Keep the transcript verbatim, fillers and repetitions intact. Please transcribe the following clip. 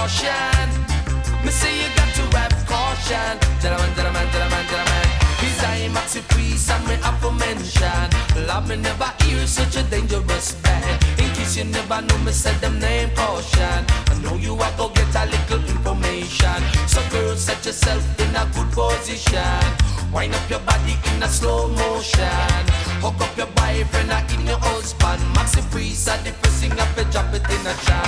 caution. Me say you got to have caution. Gentleman, gentleman, gentleman, gentleman. Cause I'm Maxi Priest and me have to mention. Love me never hear such a dangerous band. In case you never know me said them name caution. I know you are go get a little information. So girl set yourself in a good position. Wind up your body in a slow motion. Hook up your boyfriend or in your husband. Maxi Priest are the first thing I drop it in a chat.